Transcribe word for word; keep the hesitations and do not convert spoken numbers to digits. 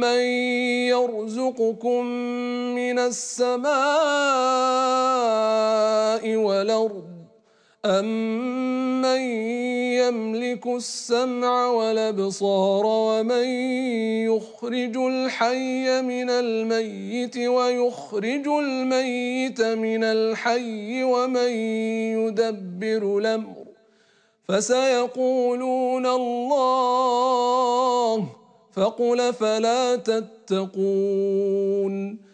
أَمَّن يَرْزُقُكُم مِّنَ السَّمَاءِ وَالْأَرْضِ أَمَّن يَمْلِكُ السَّمْعَ وَالْأَبْصَارَ وَمَن يُخْرِجُ الْحَيَّ مِنَ الْمَيِّتِ وَيُخْرِجُ الْمَيِّتَ مِنَ الْحَيِّ وَمَن يُدَبِّرُ الْأَمْرَ ۚ فَسَيَقُولُونَ اللَّهُ ۚ فَقُلْ أَفَلَا تَتَّقُونَ